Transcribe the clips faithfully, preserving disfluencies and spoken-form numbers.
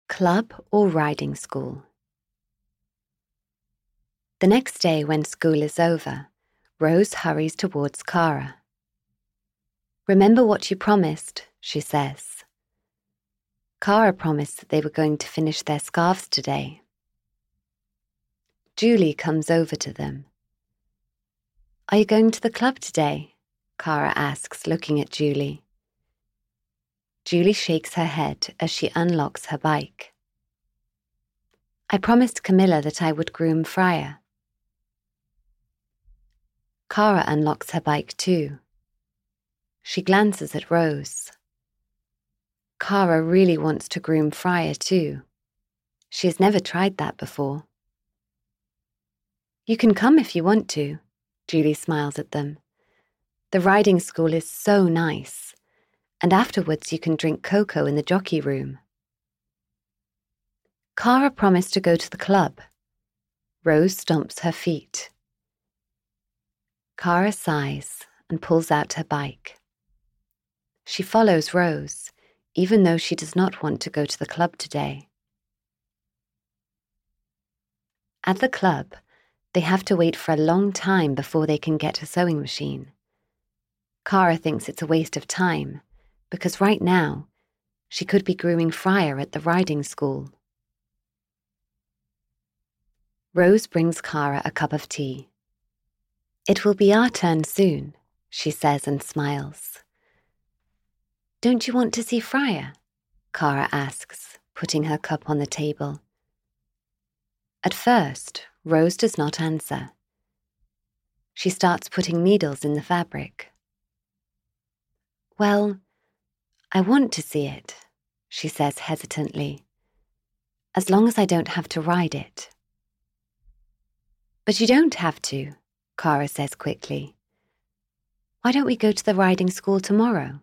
Club or riding school? The next day when school is over, Rose hurries towards Cara. "Remember what you promised," she says. Cara promised that they were going to finish their scarves today. Julie comes over to them. "Are you going to the club today?" Cara asks, looking at Julie. Julie shakes her head as she unlocks her bike. "I promised Camilla that I would groom Freya." Cara unlocks her bike too. She glances at Rose. Cara really wants to groom Freya too. She has never tried that before. "You can come if you want to," Julie smiles at them. "The riding school is so nice, and afterwards you can drink cocoa in the jockey room." Cara promised to go to the club. Rose stomps her feet. Cara sighs and pulls out her bike. She follows Rose, even though she does not want to go to the club today. At the club, they have to wait for a long time before they can get a sewing machine. Cara thinks it's a waste of time, because right now, she could be grooming Freya at the riding school. Rose brings Cara a cup of tea. "It will be our turn soon," she says and smiles. "Don't you want to see Freya?" Cara asks, putting her cup on the table. At first, Rose does not answer. She starts putting needles in the fabric. "Well, I want to see it," she says hesitantly, "as long as I don't have to ride it." "But you don't have to," Cara says quickly. "Why don't we go to the riding school tomorrow?"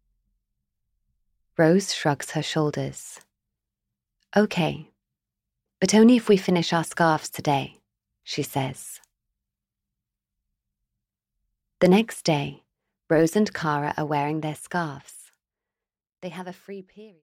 Rose shrugs her shoulders. "Okay, but only if we finish our scarves today," she says. The next day, Rose and Cara are wearing their scarves. They have a free period.